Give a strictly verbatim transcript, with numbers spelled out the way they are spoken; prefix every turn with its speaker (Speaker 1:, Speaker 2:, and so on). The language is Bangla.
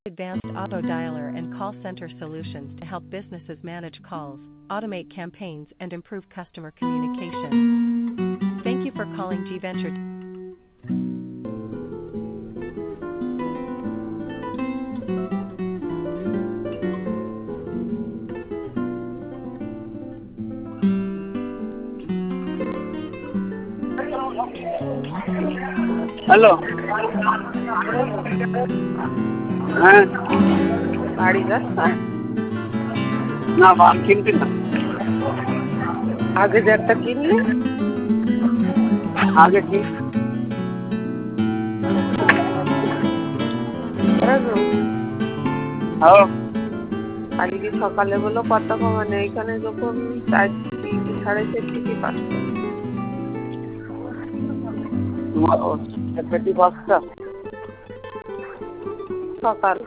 Speaker 1: Advanced auto dialer and call center solutions to help businesses manage calls, automate campaigns, and improve customer communication. Thank you for calling G Venture.
Speaker 2: Hello, হ্যাঁ
Speaker 3: বাড়ি যাচ্ছে
Speaker 2: না বাম কিনতে না
Speaker 3: আগে যে একটা কিনলি
Speaker 2: আগে কি
Speaker 3: আজকে সকালে বলো কত কমানে এইখানে যখন চারটি সাড়ে চারটি কি পাঁচটা
Speaker 2: পেটি পাঁচটা
Speaker 3: সকাল